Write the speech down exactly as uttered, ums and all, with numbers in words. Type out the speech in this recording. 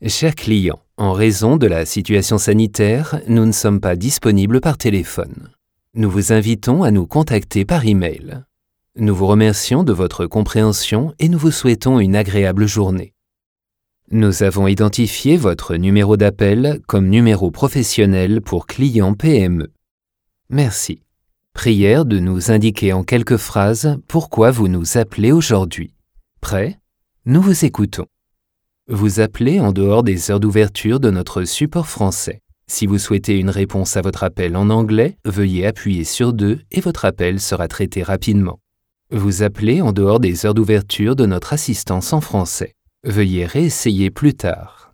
Chers clients, en raison de la situation sanitaire, nous ne sommes pas disponibles par téléphone. Nous vous invitons à nous contacter par email. Nous vous remercions de votre compréhension et nous vous souhaitons une agréable journée. Nous avons identifié votre numéro d'appel comme numéro professionnel pour clients P M E. Merci. Prière de nous indiquer en quelques phrases pourquoi vous nous appelez aujourd'hui. Prêt? Nous vous écoutons. Vous appelez en dehors des heures d'ouverture de notre support français. Si vous souhaitez une réponse à votre appel en anglais, veuillez appuyer sur deux et votre appel sera traité rapidement. Vous appelez en dehors des heures d'ouverture de notre assistance en français. Veuillez réessayer plus tard.